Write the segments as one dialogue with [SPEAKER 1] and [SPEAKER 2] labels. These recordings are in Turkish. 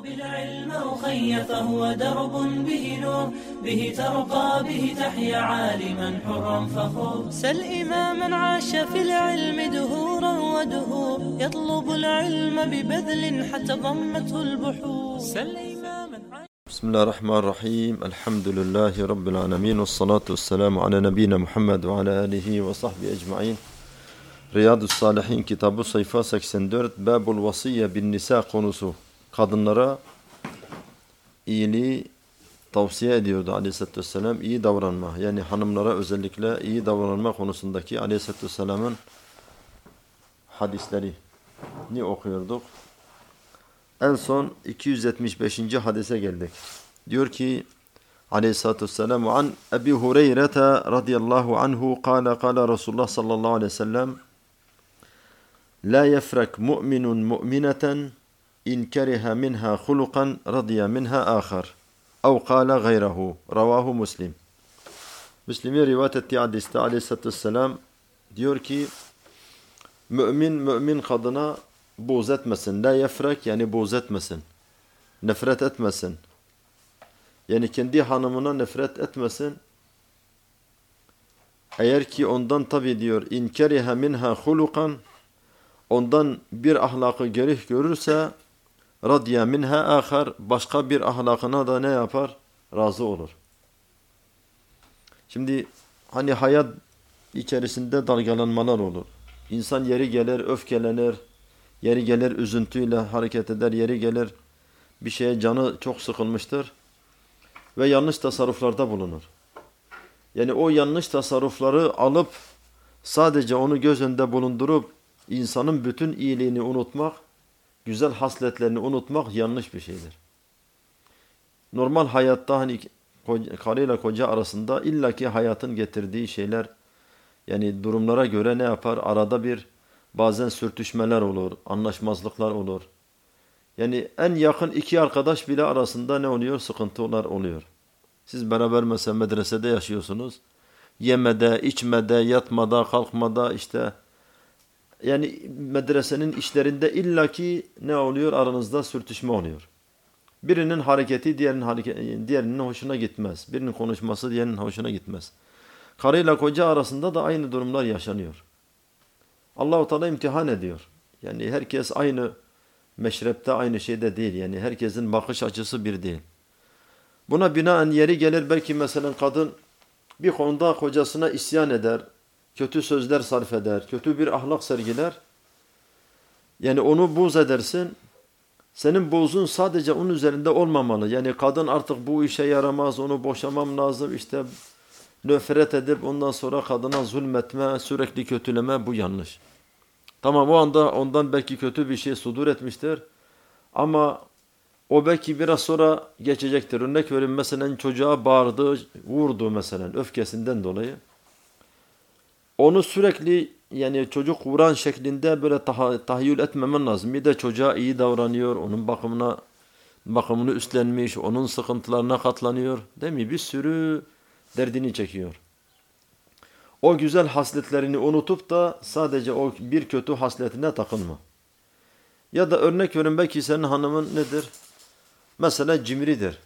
[SPEAKER 1] بالعلم أخي فهو درب به نور به ترقى به تحيا عالما حرا فخور سل إماما عاش في العلم دهورا ودهور يطلب العلم ببذل حتى ضمته البحور سل إماما
[SPEAKER 2] بسم الله الرحمن الرحيم الحمد لله رب العالمين والصلاة والسلام على نبينا Muhammed ve ala alihi ve sahbihi ecmaîn. Riyadus Salihin kitabı sayfa 84 Babul Vasiyye bin Nisa konusu. Kadınlara iyiliği tavsiye ediyordu Aleyhisselatü Vesselam. İyi davranma, yani hanımlara özellikle iyi davranma konusundaki Aleyhisselatü Vesselam'ın hadislerini okuyorduk. En son 275. hadise geldik. Diyor ki Aleyhisselatü Vesselam an Ebi Hureyre radıyallahu anhu kâle Resulullah sallallahu aleyhi ve sellem la yefrek mu'minun mu'mineten in keriha minha hulukan radiya minha ahar ev kâle gayrahu ravahu Müslim. Müslim'e rivayet ettiği hadiste Aleyhisselatü Vesselam diyor ki mümin kadına buğz etmesin. La yefrek yani buğz etmesin. Nefret etmesin. Yani kendi hanımına nefret etmesin. Eğer ki ondan tabi diyor in keriha minha hulukan ondan bir ahlakı gerih görürse radya minha ahar başka bir ahlakına da ne yapar? Razı olur. Şimdi hani hayat içerisinde dalgalanmalar olur. İnsan yeri gelir öfkelenir. Yeri gelir üzüntüyle hareket eder. Yeri gelir bir şeye canı çok sıkılmıştır. Ve yanlış tasarruflarda bulunur. Yani o yanlış tasarrufları alıp sadece onu göz önünde bulundurup insanın bütün iyiliğini unutmak, güzel hasletlerini unutmak yanlış bir şeydir. Normal hayatta hani karıyla koca arasında illaki hayatın getirdiği şeyler yani durumlara göre ne yapar? Arada bir bazen sürtüşmeler olur, anlaşmazlıklar olur. Yani en yakın iki arkadaş bile arasında ne oluyor? Sıkıntılar oluyor. Siz beraber mesela medresede yaşıyorsunuz. Yemede, içmede, yatmada, kalkmada işte yani medresenin işlerinde illaki ne oluyor? Aranızda sürtüşme oluyor. Birinin hareketi diğerinin hoşuna gitmez. Birinin konuşması diğerinin hoşuna gitmez. Karıyla koca arasında da aynı durumlar yaşanıyor. Allah-u Teala imtihan ediyor. Yani herkes aynı meşrepte, aynı şeyde değil. Yani herkesin bakış açısı bir değil. Buna binaen yeri gelir belki mesela kadın bir konuda kocasına isyan eder, kötü sözler sarf eder, kötü bir ahlak sergiler. Yani onu buğz edersin. Senin buğzun sadece onun üzerinde olmamalı. Yani kadın artık bu işe yaramaz, onu boşamam lazım. İşte nefret edip ondan sonra kadına zulmetme, sürekli kötüleme bu yanlış. Tamam o anda ondan belki kötü bir şey sudur etmiştir. Ama o belki biraz sonra geçecektir. Örnek vereyim mesela çocuğa bağırdı, vurdu mesela öfkesinden dolayı. Onu sürekli yani çocuk vuran şeklinde böyle tahayyül etmemen lazım. Bir de çocuğa iyi davranıyor, onun bakımını üstlenmiş, onun sıkıntılarına katlanıyor. Değil mi? Bir sürü derdini çekiyor. O güzel hasletlerini unutup da sadece o bir kötü hasletine takılma. Ya da örnek verin belki senin hanımın nedir? Mesela cimridir.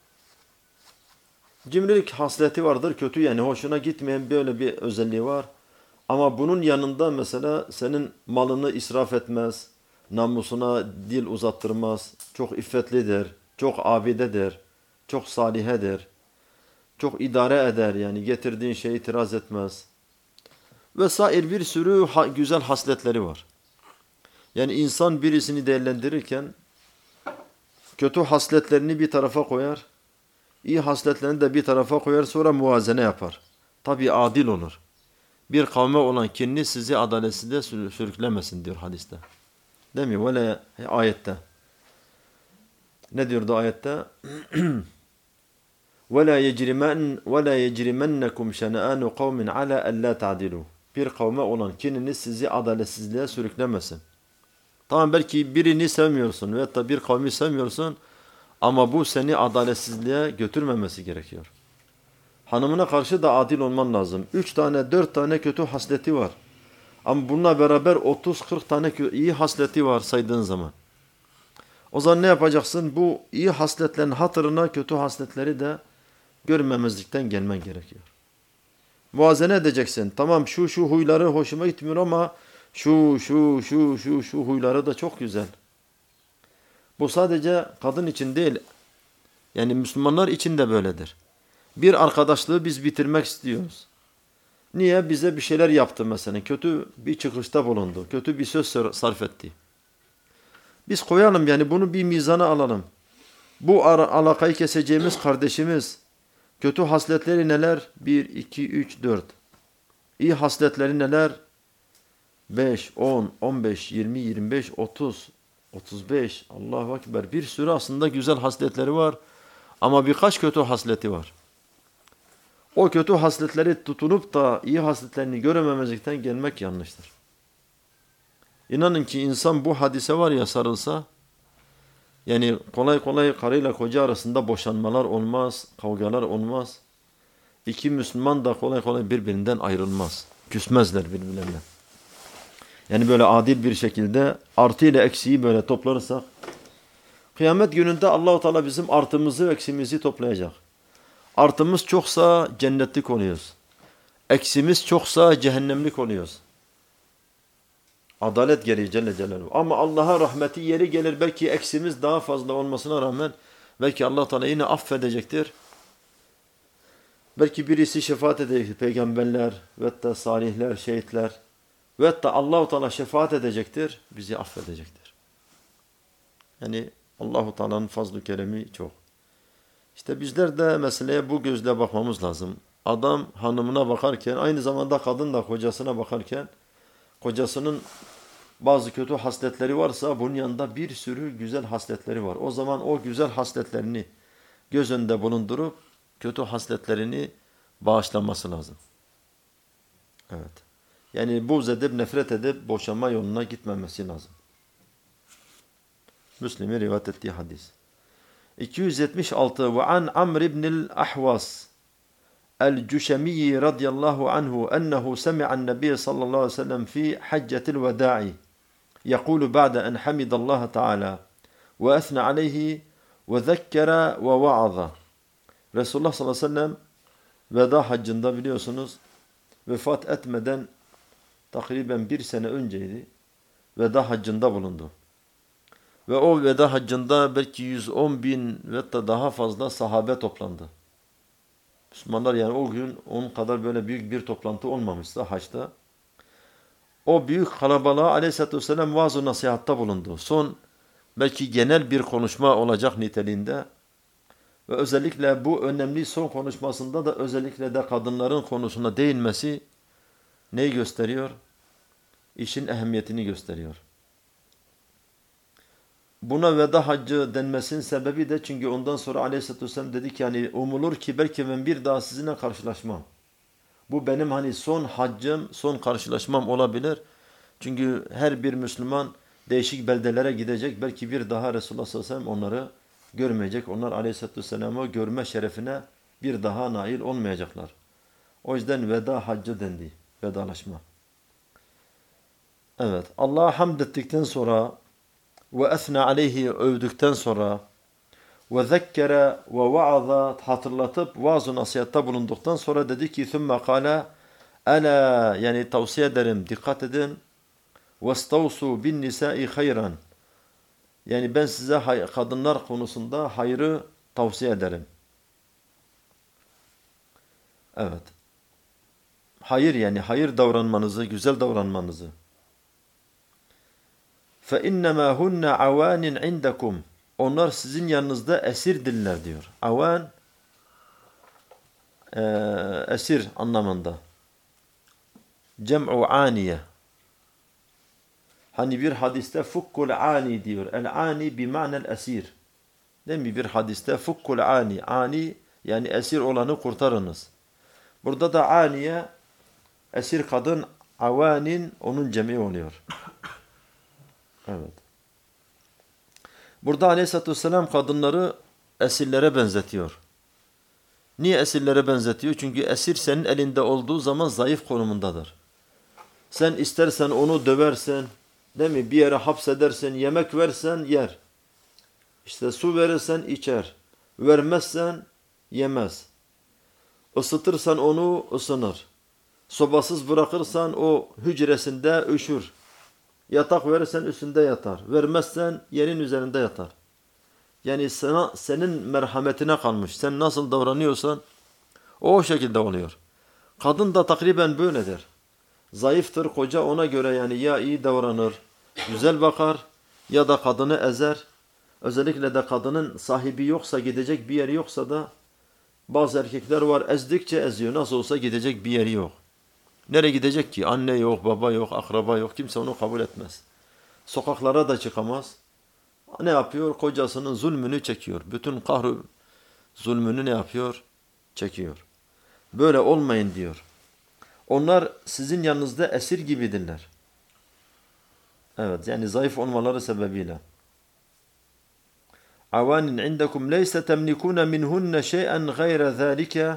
[SPEAKER 2] Cimrilik hasleti vardır kötü yani hoşuna gitmeyen böyle bir özelliği var. Ama bunun yanında mesela senin malını israf etmez, namusuna dil uzattırmaz, çok iffetlidir, çok abidedir, çok salihedir, çok idare eder yani getirdiğin şeye itiraz etmez. Vesaire bir sürü güzel hasletleri var. Yani insan birisini değerlendirirken kötü hasletlerini bir tarafa koyar, iyi hasletlerini de bir tarafa koyar sonra muvazene yapar. Tabi adil olur. Bir kavme olan kinini sizi adaletsizliğe sürüklemesin diyor hadiste. Değil mi? Böyle ayette. Ne diyordu ayette? وَلَا يَجْرِمَنَّكُمْ شَنَآنُ قَوْمٍ عَلَى أَلَّا تَعْدِلُوا Bir kavme olan kininiz sizi adaletsizliğe sürüklemesin. Tamam belki birini sevmiyorsun veyahut da bir kavmi sevmiyorsun ama bu seni adaletsizliğe götürmemesi gerekiyor. Hanımına karşı da adil olman lazım. 3 tane 4 tane kötü hasleti var. Ama bununla beraber 30-40 tane iyi hasleti var saydığın zaman. O zaman ne yapacaksın? Bu iyi hasletlerin hatırına kötü hasletleri de görmemezlikten gelmen gerekiyor. Muvazene edeceksin. Tamam şu huyları hoşuma gitmiyor ama şu huyları da çok güzel. Bu sadece kadın için değil. Yani Müslümanlar için de böyledir. Bir arkadaşlığı biz bitirmek istiyoruz. Niye? Bize bir şeyler yaptı mesela. Kötü bir çıkışta bulundu. Kötü bir söz sarf etti. Biz koyalım yani bunu bir mizana alalım. Bu alakayı keseceğimiz kardeşimiz kötü hasletleri neler? 1, 2, 3, 4. İyi hasletleri neler? 5, 10, 15, 20, 25, 30, 35. Allahu Ekber. Bir sürü aslında güzel hasletleri var. Ama birkaç kötü hasleti var. O kötü hasletleri tutunup da iyi hasletlerini görememezlikten gelmek yanlıştır. İnanın ki insan bu hadise var ya sarılsa, yani kolay kolay karıyla koca arasında boşanmalar olmaz, kavgalar olmaz. İki Müslüman da kolay kolay birbirinden ayrılmaz. Küsmezler birbirlerine. Yani böyle adil bir şekilde artı ile eksiği böyle toplarsak, kıyamet gününde Allah-u Teala bizim artımızı ve eksimizi toplayacak. Artımız çoksa cennetlik oluyoruz. Eksimiz çoksa cehennemlik oluyoruz. Adalet gereği Celle Celaluhu. Ama Allah'a rahmeti yeri gelir belki eksimiz daha fazla olmasına rağmen belki Allah Teala yine affedecektir. Belki birisi şefaat edecektir. Peygamberler ve da salihler, şehitler ve da Allah Teala şefaat edecektir. Bizi affedecektir. Yani Allah Teala'nın fazl-ı keremi çok. İşte bizler de meseleye bu gözle bakmamız lazım. Adam hanımına bakarken aynı zamanda kadın da kocasına bakarken kocasının bazı kötü hasletleri varsa bunun yanında bir sürü güzel hasletleri var. O zaman o güzel hasletlerini göz önünde bulundurup kötü hasletlerini bağışlaması lazım. Evet. Yani buğz edip nefret edip boşanma yoluna gitmemesi lazım. Müslim'in rivayet ettiği hadis. 276 ve an Amr ibn el-Ahwas el-Cüşemiyyi radiyallahu anhu ennehu semi'an nebiye sallallahu aleyhi ve sellem fi haccetil veda'i يقول بعد أن حمد الله تعالى وأثنى عليه وذكر ووعظ. Resulullah sallallahu aleyhi ve sellem veda haccında biliyorsunuz vefat etmeden takriben bir sene önceydi. Veda haccında bulundu. Ve o veda haccında belki 110 bin ve da daha fazla sahabe toplandı. Müslümanlar yani o gün onun kadar böyle büyük bir toplantı olmamıştı haçta. O büyük kalabalığa aleyhissalatü vesselam vaaz-ı nasihatta bulundu. Son belki genel bir konuşma olacak niteliğinde ve özellikle bu önemli son konuşmasında da özellikle de kadınların konusuna değinmesi neyi gösteriyor? İşin ehemmiyetini gösteriyor. Buna veda haccı denmesinin sebebi de çünkü ondan sonra aleyhissalatü vesselam dedi ki yani umulur ki belki ben bir daha sizinle karşılaşmam. Bu benim hani son haccım, son karşılaşmam olabilir. Çünkü her bir Müslüman değişik beldelere gidecek. Belki bir daha Resulullah sallallahu aleyhi ve sellem onları görmeyecek. Onlar aleyhissalatü vesselam'ı görme şerefine bir daha nail olmayacaklar. O yüzden veda haccı dendi. Vedalaşma. Evet. Allah'a hamd ettikten sonra ve esna aleyhi övdükten sonra ve zekkere ve vaaza hatırlatıp vaaz-ı nasihatta bulunduktan sonra dedi ki thumma kâle ala yani tavsiye ederim dikkat edin vestavsu bin nisai hayran yani ben size kadınlar konusunda hayrı tavsiye ederim. Evet. Hayır yani hayır davranmanızı, güzel davranmanızı. Fe innema hunne avanin indekum. Onlar sizin yanınızda esirdirler diyor. Avan esir anlamında. Cem'u aniye. Hani bir hadiste fukkul ani diyor. El ani bima'nel esir. Değil mi? Bir hadiste fukkul ani. Ani yani esir olanı kurtarınız. Burada da aniye esir kadın avanin onun cemi oluyor. Evet. Burada aleyhissalatü vesselam kadınları esirlere benzetiyor. Niye esirlere benzetiyor? Çünkü esir senin elinde olduğu zaman zayıf konumundadır. Sen istersen onu döversen, değil mi? Bir yere hapsedersen, yemek versen yer. İşte su verirsen içer. Vermezsen yemez. Isıtırsan onu ısınır. Sobasız bırakırsan o hücresinde üşür. Yatak verirsen üstünde yatar. Vermezsen yerin üzerinde yatar. Yani senin merhametine kalmış. Sen nasıl davranıyorsan o şekilde oluyor. Kadın da takriben böyledir. Zayıftır, koca ona göre yani ya iyi davranır, güzel bakar ya da kadını ezer. Özellikle de kadının sahibi yoksa, gidecek bir yeri yoksa da bazı erkekler var ezdikçe eziyor. Nasıl olsa gidecek bir yeri yok. Nereye gidecek ki? Anne yok, baba yok, akraba yok. Kimse onu kabul etmez. Sokaklara da çıkamaz. Ne yapıyor? Kocasının zulmünü çekiyor. Bütün kahru zulmünü ne yapıyor? Çekiyor. Böyle olmayın diyor. Onlar sizin yanınızda esir gibidirler. Evet, yani zayıf olmaları sebebiyle. Avanin indekum leyse temlikune minhunne şey'en gayre zâlike.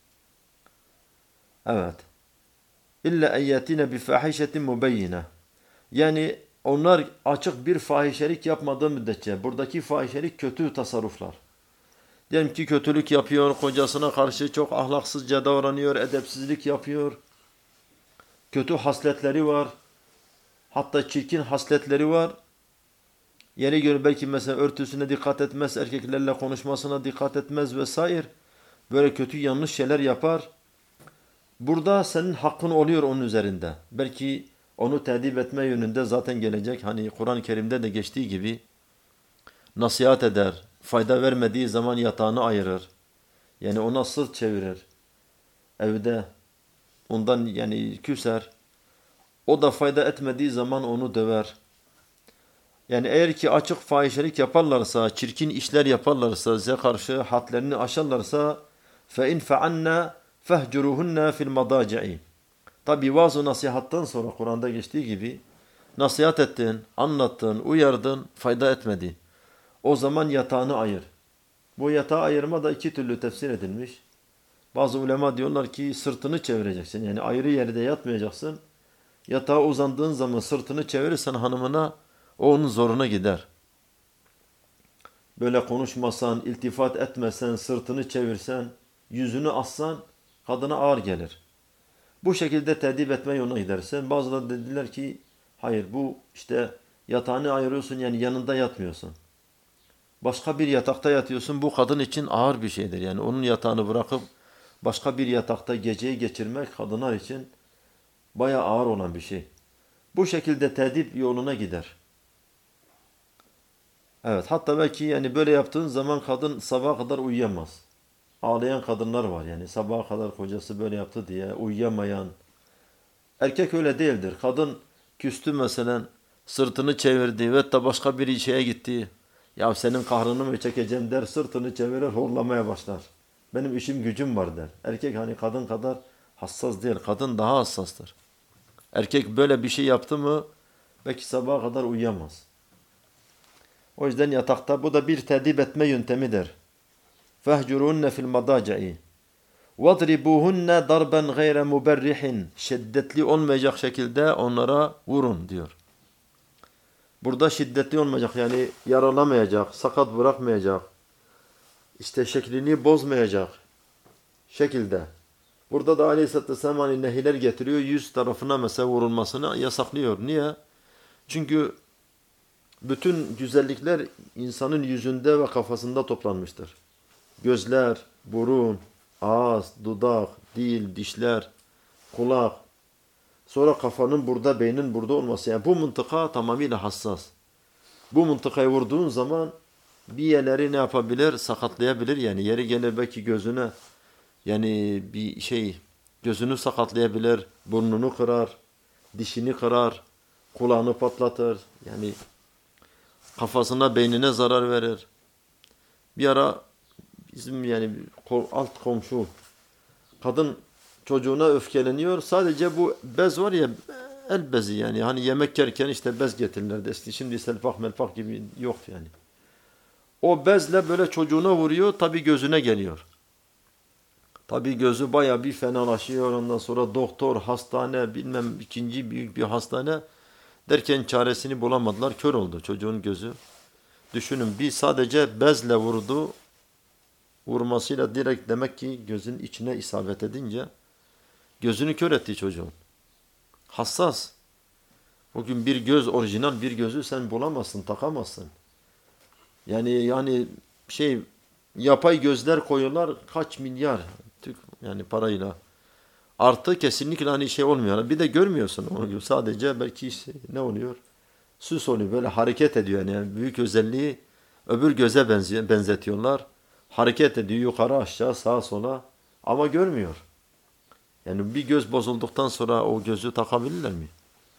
[SPEAKER 2] Evet. İlla en yatine bi fahişetin mubeyyine. Yani onlar açık bir fahişelik yapmadığı müddetçe, buradaki fahişelik kötü tasarruflar. Diyelim ki kötülük yapıyor, kocasına karşı çok ahlaksızca davranıyor, edepsizlik yapıyor. Kötü hasletleri var. Hatta çirkin hasletleri var. Yeri göre belki mesela örtüsüne dikkat etmez, erkeklerle konuşmasına dikkat etmez vesaire. Böyle kötü yanlış şeyler yapar. Burada senin hakkın oluyor onun üzerinde. Belki onu tedip etme yönünde zaten gelecek. Hani Kur'an-ı Kerim'de de geçtiği gibi nasihat eder. Fayda vermediği zaman yatağını ayırır. Yani ona sırt çevirir. Evde ondan yani küser. O da fayda etmediği zaman onu döver. Yani eğer ki açık fahişelik yaparlarsa, çirkin işler yaparlarsa, size karşı hadlerini aşarlarsa فَاِنْ فَعَنَّا فَهْجُرُهُنَّ فِي الْمَضَاجِعِ. Tabi vaaz-ı nasihattan sonra Kur'an'da geçtiği gibi nasihat ettin, anlattın, uyardın, fayda etmedi. O zaman yatağını ayır. Bu yatağı ayırma da iki türlü tefsir edilmiş. Bazı ulema diyorlar ki sırtını çevireceksin. Yani ayrı yerde yatmayacaksın. Yatağa uzandığın zaman sırtını çevirirsen hanımına o onun zoruna gider. Böyle konuşmasan, iltifat etmesen, sırtını çevirsen, yüzünü assan kadına ağır gelir. Bu şekilde tedip etme yoluna gidersen bazıları dediler ki hayır bu işte yatağını ayırıyorsun yani yanında yatmıyorsun. Başka bir yatakta yatıyorsun bu kadın için ağır bir şeydir. Yani onun yatağını bırakıp başka bir yatakta geceyi geçirmek kadınlar için bayağı ağır olan bir şey. Bu şekilde tedip yoluna gider. Evet hatta belki yani böyle yaptığın zaman kadın sabaha kadar uyuyamaz. Ağlayan kadınlar var yani sabaha kadar kocası böyle yaptı diye uyuyamayan. Erkek öyle değildir. Kadın küstü mesela sırtını çevirdi ve da başka bir şeye gitti. Ya senin kahrını mı çekeceğim der sırtını çevirir horlamaya başlar. Benim işim gücüm var der. Erkek hani kadın kadar hassas değil. Kadın daha hassastır. Erkek böyle bir şey yaptı mı belki sabaha kadar uyuyamaz. O yüzden yatakta bu da bir tedip etme yöntemidir. فَهْجُرُهُنَّ فِي الْمَضَاجَعِ وَضْرِبُوهُنَّ دَرْبًا غَيْرَ مُبَرِّحٍ. Şiddetli olmayacak şekilde onlara vurun diyor. Burada şiddetli olmayacak yani yaralamayacak, sakat bırakmayacak, işte şeklini bozmayacak şekilde. Burada da Aleyhisselatü Vesselam hani nehiler getiriyor, yüz tarafına mesela vurulmasını yasaklıyor. Niye? Çünkü bütün güzellikler insanın yüzünde ve kafasında toplanmıştır. Gözler, burun, ağız, dudak, dil, dişler, kulak. Sonra kafanın burada, beynin burada olması. Yani bu mıntıka tamamıyla hassas. Bu mıntıkayı vurduğun zaman bir yerleri ne yapabilir? Sakatlayabilir. Yani yeri gelir belki gözüne yani bir şey gözünü sakatlayabilir, burnunu kırar, dişini kırar, kulağını patlatır. Yani kafasına, beynine zarar verir. Bir ara bizim yani alt komşu kadın çocuğuna öfkeleniyor. Sadece bu bez var ya el bezi yani. Hani yemek yerken işte bez getirirlerdi. Şimdi selpak melpak gibi yok yani. O bezle böyle çocuğuna vuruyor. Tabii gözüne geliyor. Tabii gözü bayağı bir fenalaşıyor. Ondan sonra doktor, hastane, bilmem ikinci büyük bir hastane derken çaresini bulamadılar. Kör oldu çocuğun gözü. Düşünün, bir sadece bezle vurdu. Vurmasıyla direkt demek ki gözün içine isabet edince gözünü kör etti çocuğun. Hassas. Bugün bir göz, orijinal bir gözü sen bulamazsın, takamazsın. Yani yapay gözler koyuyorlar kaç milyar yani parayla. Artı kesinlikle olmuyor. Bir de görmüyorsun onu. Sadece belki ne oluyor? Süs oluyor. Böyle hareket ediyor yani büyük özelliği öbür göze benzetiyorlar. Hareket ediyor yukarı aşağı sağa sola ama görmüyor. Yani bir göz bozulduktan sonra o gözü takabilirler mi?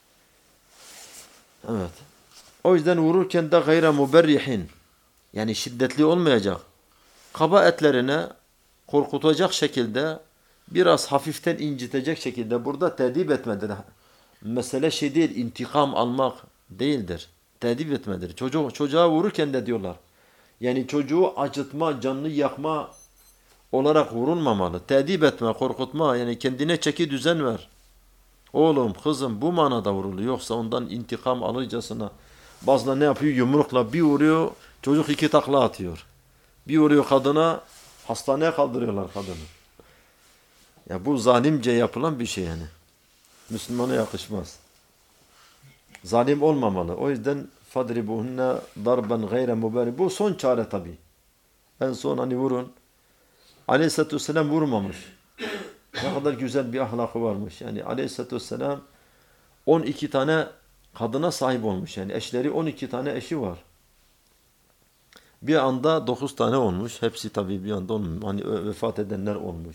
[SPEAKER 2] Evet. O yüzden vururken de gayre muberrihin, yani şiddetli olmayacak. Kaba etlerine korkutacak şekilde, biraz hafiften incitecek şekilde, burada tedip etmedir. Mesele değil, intikam almak değildir. Tedip etmedir. Çocuğa vururken de diyorlar. Yani çocuğu acıtma, canını yakma olarak vurulmamalı. Tedip etme, korkutma, yani kendine çeki düzen ver. Oğlum, kızım, bu manada vuruluyor. Yoksa ondan intikam alırcasına bazıları ne yapıyor? Yumrukla bir vuruyor, çocuk 2 takla atıyor. Bir vuruyor kadına, hastaneye kaldırıyorlar kadını. Ya bu zalimce yapılan bir şey yani. Müslümana yakışmaz. Zalim olmamalı. O yüzden fadribuhunne darben gayre muberih. Bu son çare tabi. En son vurun. Aleyhisselatü Vesselam vurmamış. Ne kadar güzel bir ahlakı varmış. Yani Aleyhisselatü Vesselam 12 tane kadına sahip olmuş. Yani eşleri 12 tane eşi var. Bir anda 9 tane olmuş. Hepsi tabii bir anda olmuş. Vefat edenler olmuş.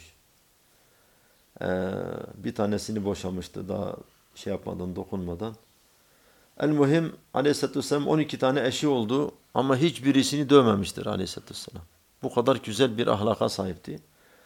[SPEAKER 2] Bir tanesini boşamıştı daha yapmadan, dokunmadan. El-muhim Aleyhisselatü Vesselam 12 tane eşi oldu ama hiçbirisini dövmemiştir Aleyhisselatü Vesselam. Bu kadar güzel bir ahlaka sahipti.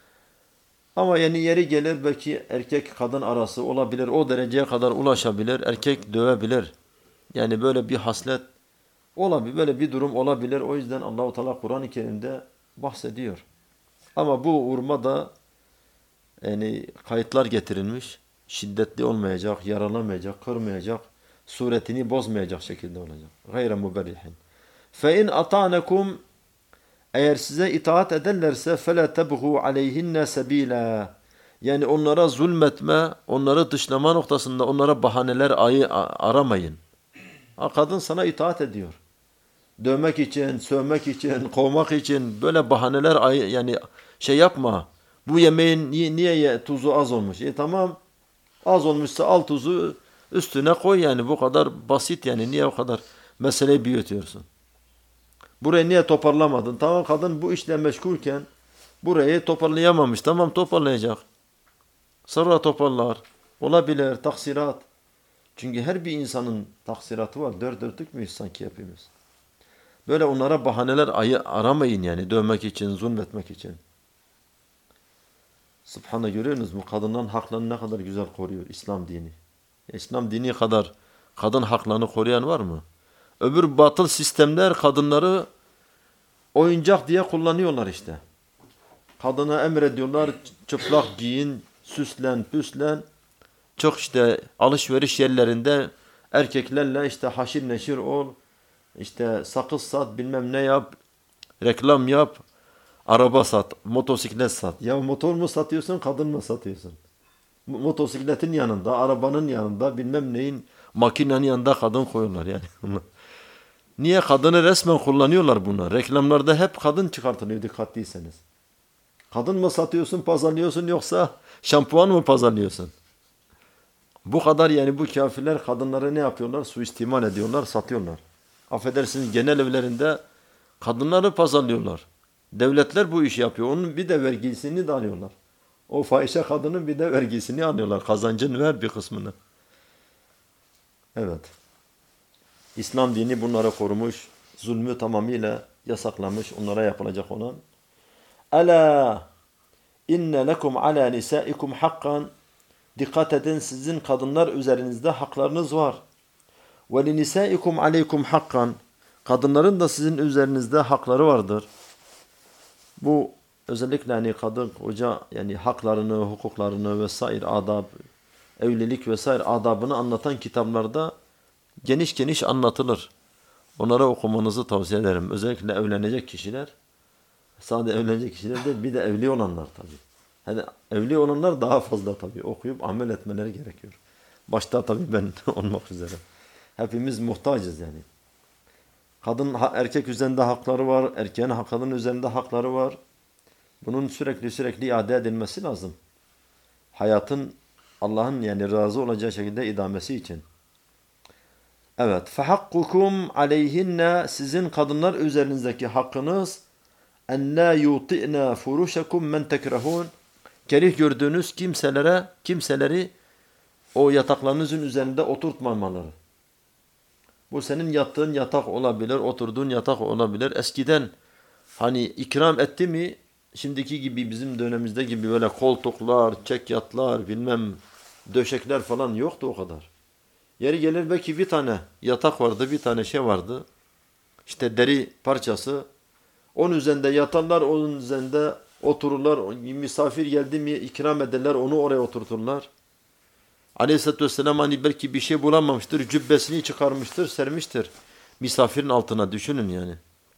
[SPEAKER 2] Ama yani yeri gelir belki erkek kadın arası olabilir. O dereceye kadar ulaşabilir. Erkek dövebilir. Yani böyle bir haslet olabilir. Böyle bir durum olabilir. O yüzden Allah-u Teala Kur'an-ı Kerim'de bahsediyor. Ama bu vurma da yani kayıtlar getirilmiş. Şiddetli olmayacak, yaralamayacak, kırmayacak, suretini bozmayacak şekilde olacak. Gayre muberrihin. Fe in ata'nekum, eğer size itaat ederlerse فَلَا تَبْغُوا عَلَيْهِنَّ سَب۪يلًا, yani onlara zulmetme, onları dışlama noktasında onlara bahaneler aramayın. Kadın sana itaat ediyor. Dövmek için, sövmek için, kovmak için böyle bahaneler yani yapma. Bu yemeğin niye tuzu az olmuş? Tamam, az olmuşsa al tuzu üstüne koy, yani bu kadar basit, yani niye o kadar meseleyi büyütüyorsun? Burayı niye toparlamadın? Tamam, kadın bu işle meşgulken burayı toparlayamamış. Tamam, toparlayacak. Sonra toparlar. Olabilir, taksirat. Çünkü her bir insanın taksiratı var. Dört dörtlük müyüz sanki hepimiz? Böyle onlara bahaneler aramayın yani dövmek için, zulmetmek için. Subhanallah, görüyorsunuz mu? Kadınların haklarını ne kadar güzel koruyor İslam dini. İslam dini kadar kadın haklarını koruyan var mı? Öbür batıl sistemler kadınları oyuncak diye kullanıyorlar işte. Kadına emrediyorlar, çıplak giyin, süslen, püslen. Çok alışveriş yerlerinde erkeklerle haşir neşir ol, sakız sat, bilmem ne yap, reklam yap, araba sat, motosiklet sat. Ya motor mu satıyorsun, kadın mı satıyorsun? Motosikletin yanında, arabanın yanında, bilmem neyin, makinenin yanında kadın koyuyorlar yani. Niye? Kadını resmen kullanıyorlar buna. Reklamlarda hep kadın çıkartılıyor dikkatliyseniz. Kadın mı satıyorsun, pazarlıyorsun, yoksa şampuan mı pazarlıyorsun? Bu kadar yani bu kafirler kadınları ne yapıyorlar? Suistimal ediyorlar, satıyorlar. Affedersiniz, genel evlerinde kadınları pazarlıyorlar. Devletler bu işi yapıyor. Onun bir de vergisini de alıyorlar. O fahişe kadının bir de vergisini alıyorlar. Kazancın ver bir kısmını. Evet. İslam dini bunları korumuş. Zulmü tamamıyla yasaklamış. Onlara yapılacak olan. Ala inne lekum ala nisaikum hakkan. Dikkat edin, sizin kadınlar üzerinizde haklarınız var. Ve li nisaikum aleykum hakkan. Kadınların da sizin üzerinizde hakları vardır. Bu özellikle kadın koca yani haklarını, hukuklarını vesaire, adab, evlilik vesaire adabını anlatan kitaplarda geniş geniş anlatılır. Onlara okumanızı tavsiye ederim. Özellikle evlenecek kişiler. Sadece evlenecek kişiler değil, bir de evli olanlar tabii. Yani evli olanlar daha fazla tabii okuyup amel etmeleri gerekiyor. Başta tabii ben olmak üzere. Hepimiz muhtacız yani. Kadın erkek üzerinde hakları var, erkeğin kadın üzerinde hakları var. Bunun sürekli iade edilmesi lazım. Hayatın Allah'ın yani razı olacağı şekilde idamesi için. Evet. فَحَقُّكُمْ عَلَيْهِنَّ Sizin kadınlar üzerinizdeki hakkınız اَنْ لَا يُوطِئْنَا فُرُوشَكُمْ مَنْ تَكْرَهُونَ Kerih gördüğünüz kimseleri o yataklarınızın üzerinde oturtmamaları. Bu senin yattığın yatak olabilir, oturduğun yatak olabilir. Eskiden hani ikram etti mi şimdiki gibi bizim dönemimizde gibi böyle koltuklar, çekyatlar, bilmem döşekler falan yoktu o kadar. Yeri gelir belki bir tane yatak vardı, bir tane şey vardı. İşte deri parçası. Onun üzerinde yatarlar, onun üzerinde otururlar. Misafir geldi mi ikram ederler, onu oraya oturturlar. Aleyhisselatü Vesselam hani belki bir şey bulamamıştır, cübbesini çıkarmıştır, sermiştir. Misafirin altına düşünün yani.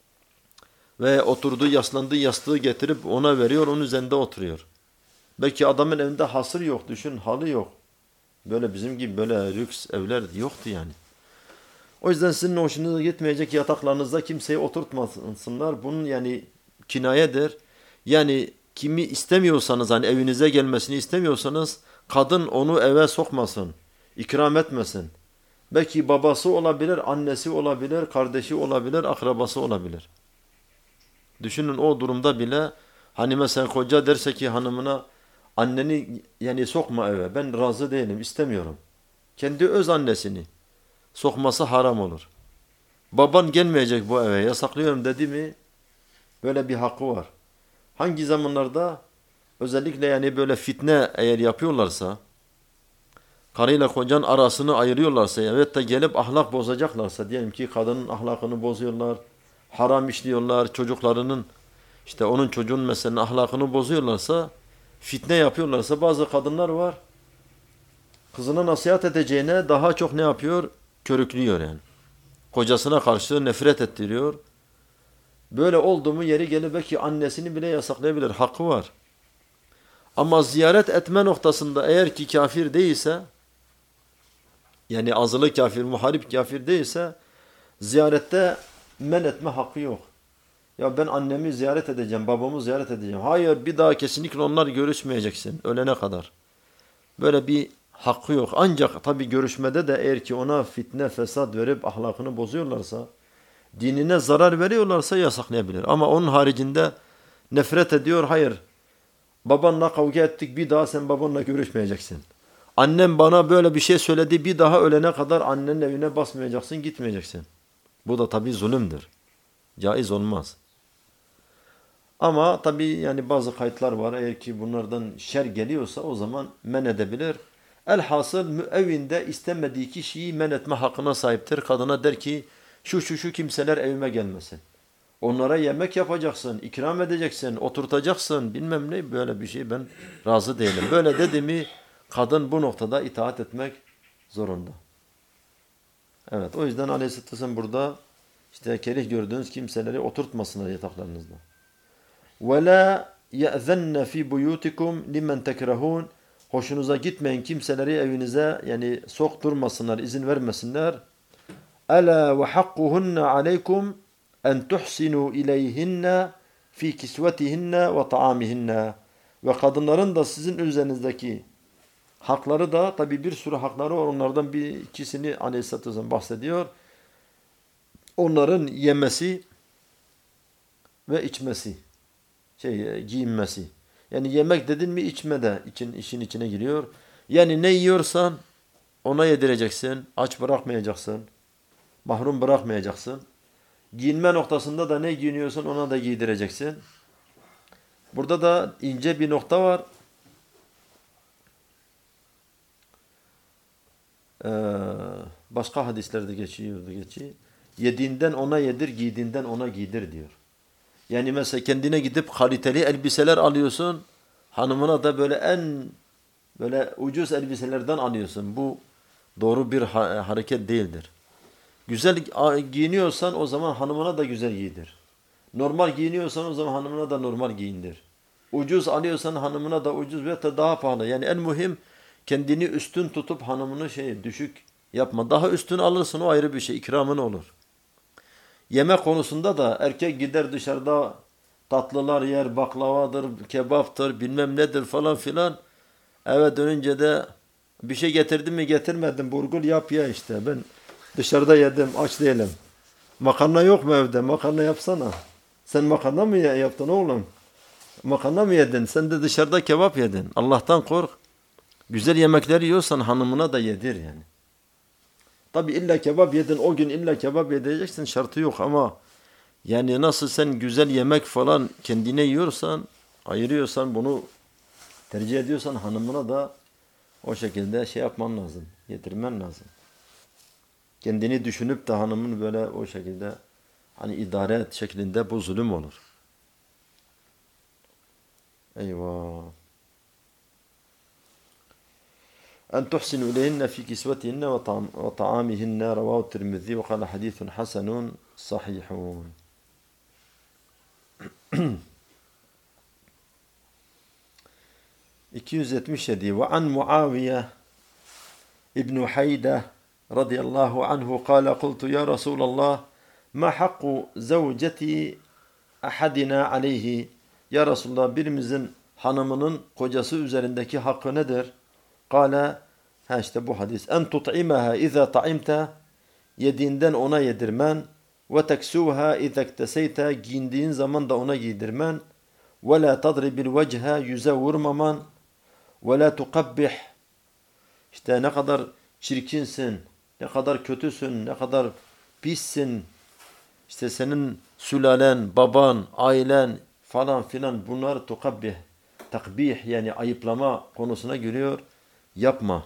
[SPEAKER 2] Ve oturduğu, yaslandığı yastığı getirip ona veriyor, onun üzerinde oturuyor. Belki adamın evinde hasır yok, düşün, halı yok. Böyle bizim gibi böyle lüks evler yoktu yani. O yüzden sizin hoşunuza gitmeyecek yataklarınızda kimseyi oturtmasınlar. Bunun yani kinayedir. Yani kimi istemiyorsanız hani evinize gelmesini istemiyorsanız kadın onu eve sokmasın, ikram etmesin. Belki babası olabilir, annesi olabilir, kardeşi olabilir, akrabası olabilir. Düşünün o durumda bile hani mesela koca derse ki hanımına anneni yani sokma eve, ben razı değilim, istemiyorum. Kendi öz annesini sokması haram olur. Baban gelmeyecek bu eve, yasaklıyorum dedi mi böyle bir hakkı var. Hangi zamanlarda özellikle yani böyle fitne eğer yapıyorlarsa, karıyla kocanın arasını ayırıyorlarsa evet de gelip ahlak bozacaklarsa, diyelim ki kadının ahlakını bozuyorlar, haram işliyorlar, çocuklarının işte onun çocuğun mesela ahlakını bozuyorlarsa, fitne yapıyorlarsa bazı kadınlar var. Kızına nasihat edeceğine daha çok ne yapıyor? Körüklüyor yani. Kocasına karşı nefret ettiriyor. Böyle oldu mu yeri gelir belki annesini bile yasaklayabilir. Hakkı var. Ama ziyaret etme noktasında eğer ki kafir değilse, yani azılı kafir, muharip kafir değilse ziyarette men etme hakkı yok. Ya ben annemi ziyaret edeceğim, babamı ziyaret edeceğim. Hayır, bir daha kesinlikle onlar görüşmeyeceksin ölene kadar. Böyle bir hakkı yok. Ancak tabii görüşmede de eğer ki ona fitne, fesat verip ahlakını bozuyorlarsa, dinine zarar veriyorlarsa yasaklayabilir. Ama onun haricinde nefret ediyor, hayır. Babanla kavga ettik, bir daha sen babanla görüşmeyeceksin. Annem bana böyle bir şey söyledi, bir daha ölene kadar annenin evine basmayacaksın, gitmeyeceksin. Bu da tabii zulümdür. Caiz olmaz. Ama tabii yani bazı kayıtlar var. Eğer ki bunlardan şer geliyorsa o zaman men edebilir. Elhasıl müevvinde istemediği kişiyi men etme hakkına sahiptir. Kadına der ki şu kimseler evime gelmesin. Onlara yemek yapacaksın, ikram edeceksin, oturtacaksın, bilmem ne, böyle bir şey ben razı değilim. Böyle dedi mi kadın bu noktada itaat etmek zorunda. Evet, o yüzden Aleyhisselatü Vesselam burada işte kerih gördüğünüz kimseleri oturtmasınlar yataklarınızda. وَلَا يَأْذَنَّ فِي بُيُوتِكُمْ لِمَنْ تَكْرَهُونَ Hoşunuza gitmeyen kimseleri evinize yani sokturmasınlar, izin vermesinler. أَلَا وَحَقُّهُنَّ عَلَيْكُمْ أَنْ تُحْسِنُوا إِلَيْهِنَّ فِي كِسْوَتِهِنَّ وَطَعَامِهِنَّ Ve kadınların da sizin üzerinizdeki hakları da tabi bir sürü hakları var. Onlardan bir ikisini Aleyhisselatü Vesselam bahsediyor. Onların yemesi ve içmesi. Giyinmesi. Yani yemek dedin mi içme de işin içine giriyor. Yani ne yiyorsan ona yedireceksin. Aç bırakmayacaksın. Mahrum bırakmayacaksın. Giyinme noktasında da ne giyiniyorsan ona da giydireceksin. Burada da ince bir nokta var. Başka hadislerde geçiyor. Yediğinden ona yedir, giydiğinden ona giydir diyor. Yani mesela kendine gidip kaliteli elbiseler alıyorsun. Hanımına da böyle en böyle ucuz elbiselerden alıyorsun. Bu doğru bir hareket değildir. Güzel giyiniyorsan o zaman hanımına da güzel giydir. Normal giyiniyorsan o zaman hanımına da normal giyindir. Ucuz alıyorsan hanımına da ucuz veya da daha pahalı. Yani en mühim kendini üstün tutup hanımını düşük yapma. Daha üstün alırsın, o ayrı bir şey. İkramın olur. Yemek konusunda da erkek gider dışarıda tatlılar yer, baklavadır, kebaptır, bilmem nedir falan filan. Eve dönünce de bir şey getirdim mi getirmedim, burgul yap ya işte. Ben dışarıda yedim, aç değilim. Makarna yok mu evde? Makarna yapsana. Sen makarna mı yaptın oğlum? Makarna mı yedin? Sen de dışarıda kebap yedin. Allah'tan kork. Güzel yemekler yiyorsan hanımına da yedir yani. Tabi illa kebap yedin, o gün illa kebap yedireceksin, şartı yok ama yani nasıl sen güzel yemek falan kendine yiyorsan, ayırıyorsan, bunu tercih ediyorsan hanımına da o şekilde yapman lazım, getirmen lazım. Kendini düşünüp de hanımın böyle o şekilde hani idare et şeklinde, bu zulüm olur. Eyvah. أن تحسنوا إليهن في كسوتهن وطعامهن رواه الترمذي وقال حديث حسن صحيح. 277 وعن معاوية ابن حيدة رضي الله عنه قال قلت يا رسول الله ما حق زوجة أحدنا عليه. Ya Resulullah, birimizin hanımının kocası üzerindeki hakkı nedir? Kale, işte bu hadis. En tut'imaha iza ta'imta, yediğinden ona yedirmen, ve teksuha iza ikteseyta, giyindiğin zaman da ona giydirmen, ve la tadribil vechha, yüze vurmaman, ve la tukabbih, işte ne kadar çirkinsin, ne kadar kötüsün, ne kadar pissin, işte senin sülalen, baban, ailen falan filan, bunlar tukabbih, takbih yani ayıplama konusuna giriyor. Yapma.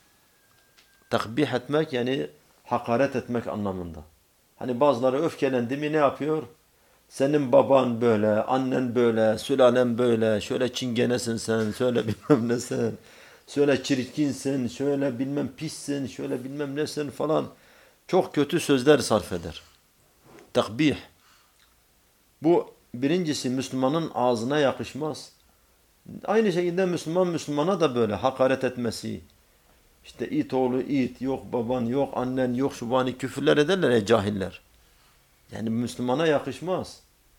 [SPEAKER 2] Takbih etmek yani hakaret etmek anlamında. Hani bazıları öfkelendi mi ne yapıyor? Senin baban böyle, annen böyle, sülalen böyle, şöyle çingenesin sen, şöyle bilmem nesin, şöyle çirkinsin, şöyle bilmem pissin, şöyle bilmem nesin falan. Çok kötü sözler sarf eder. Takbih. Bu birincisi Müslümanın ağzına yakışmaz. Aynı şekilde Müslüman Müslümana da böyle hakaret etmesi. İşte it oğlu it, yok baban, yok annen, yok şubani küfürler ederler ya cahiller. Yani Müslümana yakışmaz.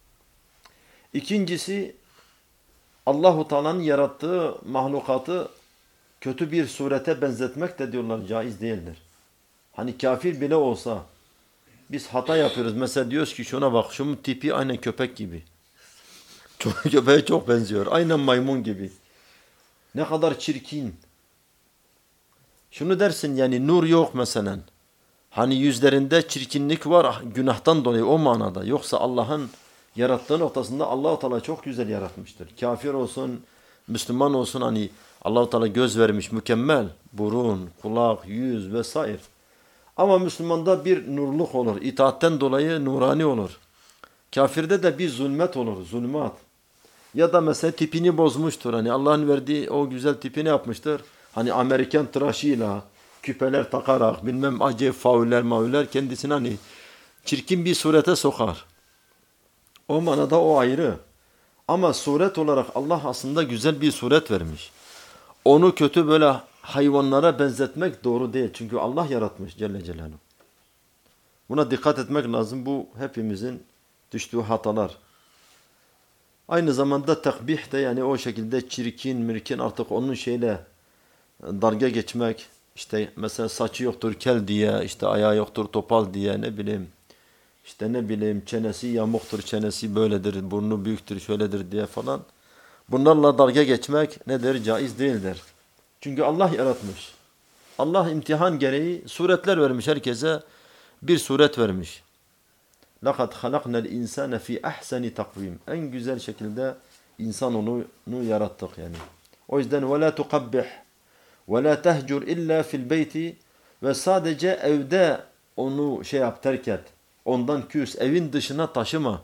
[SPEAKER 2] İkincisi, Allahu Teala'nın yarattığı mahlukatı kötü bir surete benzetmek de diyorlar caiz değildir. Hani kafir bile olsa biz hata yapıyoruz. Mesela diyoruz ki şuna bak, şunun tipi aynen köpek gibi. Köpeğe çok benziyor. Aynen maymun gibi. Ne kadar çirkin. Şunu dersin yani nur yok mesela. Hani yüzlerinde çirkinlik var günahtan dolayı, o manada. Yoksa Allah'ın yarattığı noktasında Allah-u Teala çok güzel yaratmıştır. Kafir olsun, Müslüman olsun, hani Allah-u Teala göz vermiş mükemmel. Burun, kulak, yüz vesaire. Ama Müslümanda bir nurluk olur. İtaatten dolayı nurani olur. Kafirde de bir zulmet olur, zulmat. Ya da mesela tipini bozmuştur. Hani Allah'ın verdiği o güzel tipini yapmıştır. Hani Amerikan tıraşıyla, küpeler takarak, bilmem acayip fauller kendisini hani çirkin bir surete sokar. O manada o ayrı. Ama suret olarak Allah aslında güzel bir suret vermiş. Onu kötü böyle hayvanlara benzetmek doğru değil. Çünkü Allah yaratmış Celle Celaluhu. Buna dikkat etmek lazım. Bu hepimizin düştüğü hatalar. Aynı zamanda takbih de yani o şekilde çirkin, mirkin, artık onun şeyle dalga geçmek. İşte mesela saçı yoktur kel diye, işte ayağı yoktur topal diye, ne bileyim. İşte ne bileyim çenesi yamuktur, çenesi böyledir, burnu büyüktür, şöyledir diye falan. Bunlarla dalga geçmek nedir? Caiz değildir. Çünkü Allah yaratmış. Allah imtihan gereği suretler vermiş herkese. Bir suret vermiş. لَقَدْ خَلَقْنَا الْاِنْسَانَ فِي اَحْسَنِ تَقْوِيمٍ. En güzel şekilde insanoğlunu yarattık yani. O yüzden وَلَا تُقَبِّحْ وَلَا تَهْجُرْ اِلَّا فِي الْبَيْتِ. Ve sadece evde onu terk et. Ondan küs. Evin dışına taşıma.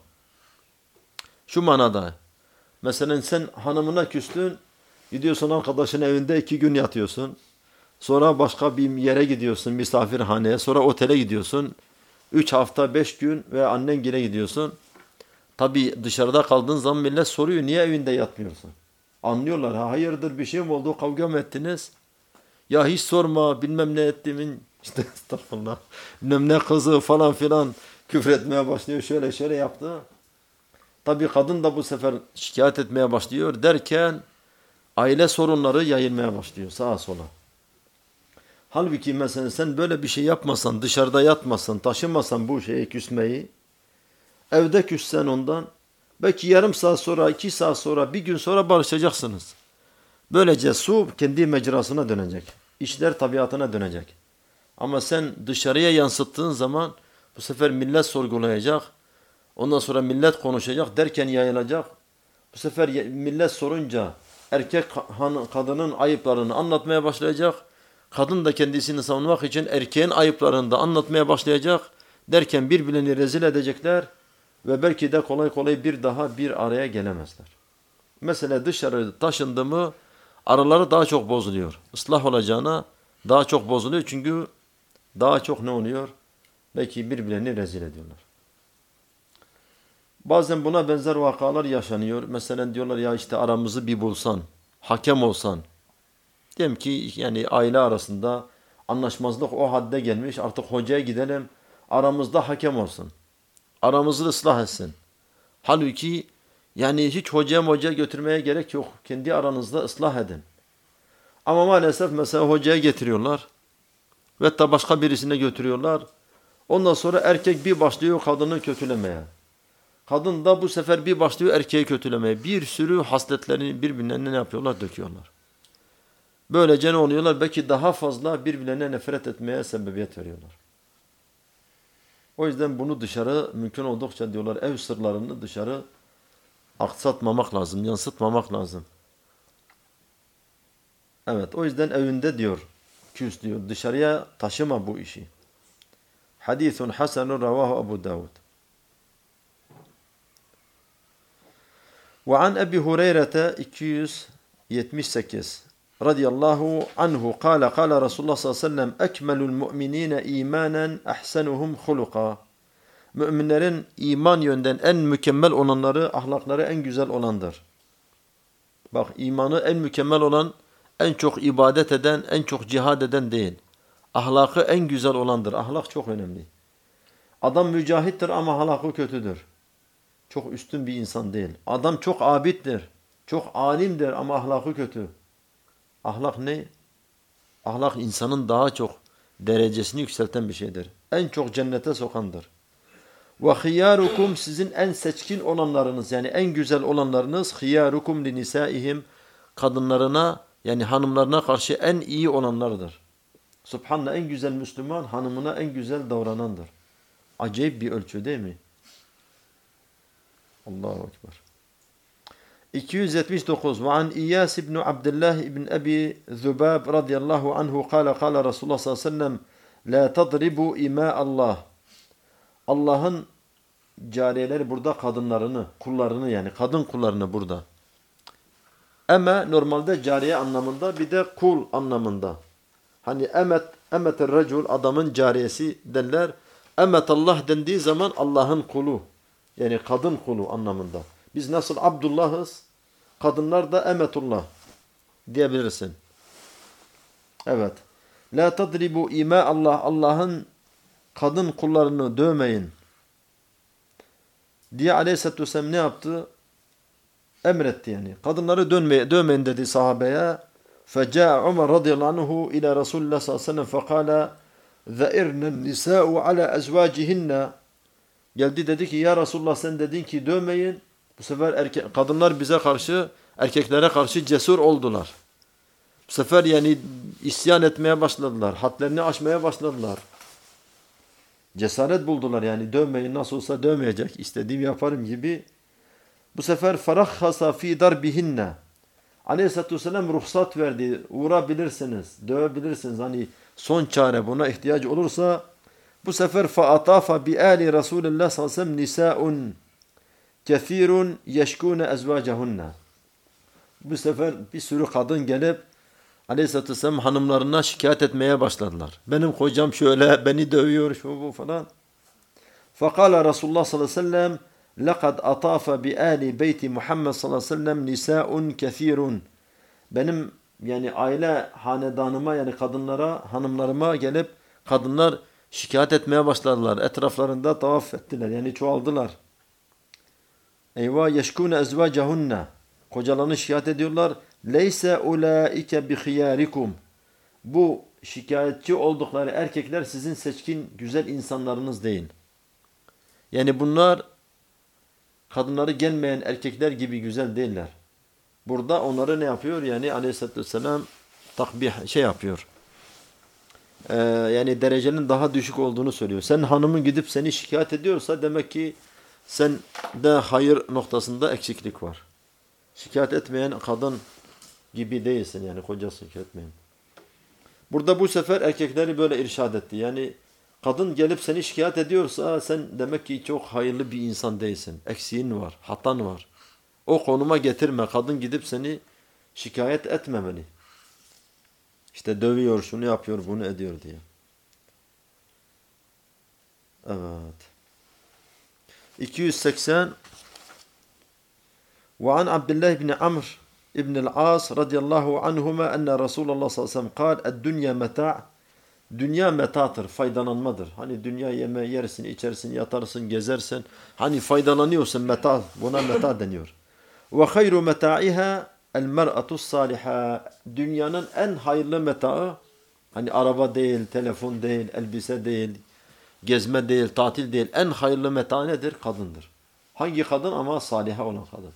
[SPEAKER 2] Şu manada. Mesela sen hanımına küstün. Gidiyorsun arkadaşın evinde 2 gün yatıyorsun. Sonra başka bir yere gidiyorsun, misafirhaneye. Sonra otele gidiyorsun. 3 hafta 5 gün ve annengile gidiyorsun. Tabii dışarıda kaldığın zaman millet soruyor niye evinde yatmıyorsun? Anlıyorlar. Ha, hayırdır bir şey mi oldu? Kavga mı ettiniz? Ya hiç sorma bilmem ne ettiğimin işte estağfurullah bilmem ne kızı falan filan küfretmeye başlıyor. Şöyle yaptı. Tabii kadın da bu sefer şikayet etmeye başlıyor derken aile sorunları yayılmaya başlıyor sağa sola. Halbuki mesela sen böyle bir şey yapmasan, dışarıda yatmasan, taşımasan bu şeyi küsmeyi, evde küssen ondan, belki yarım saat sonra, 2 saat sonra, bir gün sonra barışacaksınız. Böylece su kendi mecrasına dönecek. İşler tabiatına dönecek. Ama sen dışarıya yansıttığın zaman bu sefer millet sorgulayacak. Ondan sonra millet konuşacak derken yayılacak. Bu sefer millet sorunca erkek kadının ayıplarını anlatmaya başlayacak. Kadın da kendisini savunmak için erkeğin ayıplarını da anlatmaya başlayacak. Derken birbirlerini rezil edecekler. Ve belki de kolay kolay bir daha bir araya gelemezler. Mesela dışarı taşındı mı araları daha çok bozuluyor. Islah olacağına daha çok bozuluyor. Çünkü daha çok ne oluyor? Belki birbirlerini rezil ediyorlar. Bazen buna benzer vakalar yaşanıyor. Mesela diyorlar ya işte aramızı bir bulsan, hakem olsan. Diyelim ki yani aile arasında anlaşmazlık o hadde gelmiş. Artık hocaya gidelim aramızda hakem olsun. Aramızı ıslah etsin. Halbuki yani hiç hocaya götürmeye gerek yok. Kendi aranızda ıslah edin. Ama maalesef mesela hocaya getiriyorlar. Ve da başka birisine götürüyorlar. Ondan sonra erkek bir başlıyor kadını kötülemeye. Kadın da bu sefer bir başlıyor erkeği kötülemeye. Bir sürü hasletlerini birbirlerine ne yapıyorlar? Döküyorlar. Böylece ne oluyorlar? Belki daha fazla birbirlerine nefret etmeye sebebiyet veriyorlar. O yüzden bunu dışarı mümkün oldukça diyorlar ev sırlarını dışarı aksatmamak lazım, yansıtmamak lazım. Evet o yüzden evinde diyor, küs diyor dışarıya taşıma bu işi. Hadisun hasenun ravahu Ebu Davud. Ve an Ebi Hureyre'te 278 radıyallahu anhu kâle Resulullah sallallahu aleyhi ve sellem ekmelul mu'minine imanen ahsenuhum huluka. Müminlerin iman yönden en mükemmel olanları, ahlakları en güzel olandır. Bak imanı en mükemmel olan, en çok ibadet eden, en çok cihad eden değil. Ahlakı en güzel olandır. Ahlak çok önemli. Adam mücahittir ama ahlakı kötüdür. Çok üstün bir insan değil. Adam çok abiddir, çok alimdir ama ahlakı kötü. Ahlak ne? Ahlak insanın daha çok derecesini yükselten bir şeydir. En çok cennete sokandır. Ve hıyarukum sizin en seçkin olanlarınız yani en güzel olanlarınız hıyarukum li nisaihim kadınlarına yani hanımlarına karşı en iyi olanlardır. Subhanallah en güzel Müslüman hanımına en güzel davranandır. Acayip bir ölçü değil mi? Allahu Ekber. 279 ve an İyas ibn Abdullah ibn Abi Zubab radıyallahu anhu kâle Resulullah sallallahu aleyhi ve sellem la tadribu ima Allah. Allah'ın cariyeleri burada kadınlarını, kullarını yani kadın kullarını burada. Ama normalde cariye anlamında bir de kul anlamında. Hani emeter recul adamın cariyesi derler. Emetallah dendiği zaman Allah'ın kulu. Yani kadın kulu anlamında. Biz nasıl Abdullah'ız, kadınlar da emetullah diyebilirsin. Evet. La tadribu ima Allah. Allah'ın kadın kullarını dövmeyin diye Aleyhisselatü Vesselam ne yaptı? Emretti yani. Kadınları dövmeyin dedi sahabeye. فَجَاء عُمَرْ رَضِيَ اللّٰهُ عَنْهُ اِلَى رَسُولِ اللّٰهِ sallallahu aleyhi ve sellem فَقَالَ ذَئِرْنَ النِّسَاءُ عَلَى أَزْوَاجِهِنَّ. Geldi dedi ki ya Resulullah sen dedin ki dövmeyin. Bu sefer kadınlar bize karşı, erkeklere karşı cesur oldular. Bu sefer yani isyan etmeye başladılar. Hadlerini aşmaya başladılar. Cesaret buldular yani dövmeyin nasıl olsa dövmeyecek. İstediğimi yaparım gibi. Bu sefer ferakhasa fi darbihinne. Aleyhisselatü Vesselam ruhsat verdi. Vurabilirsiniz, dövebilirsiniz. Hani son çare buna ihtiyaç olursa bu sefer faatafa bi ali Resulullah sallallahu aleyhi ve sellem nisaun kethirun yeşkune ezvacahunna. Bu sefer bir sürü kadın gelip Aleyhisselatü Vesselam hanımlarına şikayet etmeye başladılar. Benim kocam şöyle, beni dövüyor, şu bu falan. فقال رسول الله صلى الله عليه وسلم لقد أطاف بآل بيت محمد صلى الله عليه وسلم نساء كثير. Benim yani aile hanedanıma yani kadınlara, hanımlarıma gelip kadınlar şikayet etmeye başladılar. Etraflarında tavaf ettiler yani çoğaldılar. Eyvah yeşkûne ezvâcehunne. Kocalarını şikayet ediyorlar. Leyse ulaike bi khiyarikum. Bu şikayetçi oldukları erkekler sizin seçkin güzel insanlarınız değil. Yani bunlar kadınları gelmeyen erkekler gibi güzel değiller. Burada onları ne yapıyor? Yani Aleyhisselatü Vesselam takbih yapıyor. Yani derecenin daha düşük olduğunu söylüyor. Sen hanımın gidip seni şikayet ediyorsa demek ki sen de hayır noktasında eksiklik var. Şikayet etmeyen kadın gibi değilsin yani kocası şikayet etmeyen. Burada bu sefer erkekleri böyle irşad etti. Yani kadın gelip seni şikayet ediyorsa sen demek ki çok hayırlı bir insan değilsin. Eksiğin var, hatan var. O konuma getirme. Kadın gidip seni şikayet etmemeli. İşte dövüyor, şunu yapıyor, bunu ediyor diye. Evet. 280 وعن عبد الله بن عمرو بن العاص رضي الله عنهما أن رسول الله صلى الله عليه وسلم قال الدنيا متاع. Dünya metadır, faydalanmadır. Hani dünya yeme yersin, içersin, yatarsın, gezersin. Hani faydalanıyorsun meta, buna meta deniyor. Ve hayru meta'iha el mer'atus saliha. Dünyanın en hayırlı metaı hani araba değil, telefon değil, elbise değil, gezme değil, tatil değil. En hayırlı meta nedir? Kadındır. Hangi kadın? Ama saliha olan kadın.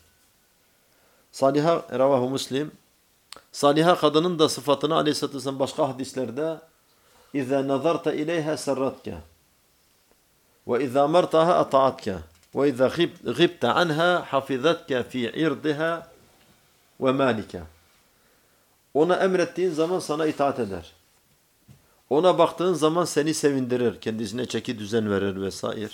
[SPEAKER 2] Saliha ravahu Müslim. Saliha kadının da sıfatını Aleyhisselatü Vesselam başka hadislerde İzâ nazarta ileyha serratka ve izâ martaha ata'atka ve izâ gibte anha hafizatka fi irdiha ve malika. Ona emrettiğin zaman sana itaat eder. Ona baktığın zaman seni sevindirir. Kendisine çeki düzen verir vesaire.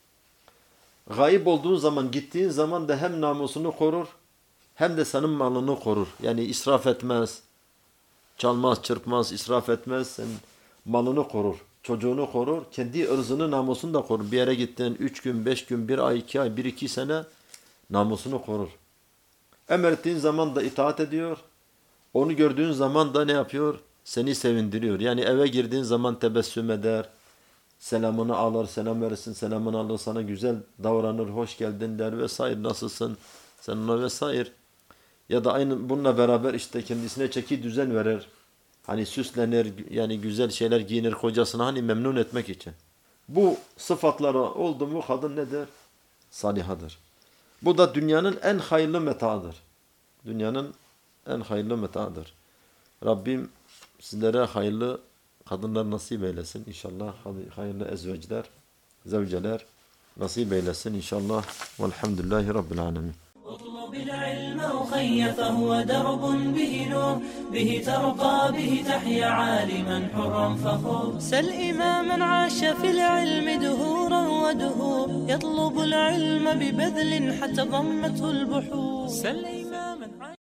[SPEAKER 2] Gayip olduğun zaman, gittiğin zaman da hem namusunu korur hem de senin malını korur. Yani israf etmez, çalmaz, çırpmaz, israf etmez. Senin malını korur, çocuğunu korur, kendi ırzını, namusunu da korur. Bir yere gittin 3 gün, 5 gün, 1 ay, 2 ay, 1-2 sene namusunu korur. Emrettiğin zaman da itaat ediyor. Onu gördüğün zaman da ne yapıyor? Seni sevindiriyor. Yani eve girdiğin zaman tebessüm eder. Selamını alır, selam verirsin, selamını alır, sana güzel davranır, hoş geldin der vesaire, nasılsın, sen ona vesaire. Ya da aynı bununla beraber işte kendisine çeki düzen verir. Hani süslenir, yani güzel şeyler giyinir kocasına hani memnun etmek için. Bu sıfatları oldu mu kadın nedir? Salihadır. Bu da dünyanın en hayırlı metaadır. Dünyanın en hayırlı metaadır. Rabbim sizlere hayırlı kadınlar nasip eylesin inşallah. Hayırlı ezveciler, zevceler nasip eylesin inşallah. Velhamdülillahi Rabbil alemin.
[SPEAKER 1] اطلب العلم أخي فهو درب به نور به ترقى به تحيا عالما حرا فخور سل إماما عاش في العلم دهورا ودهور يطلب العلم ببذل حتى ضمته البحور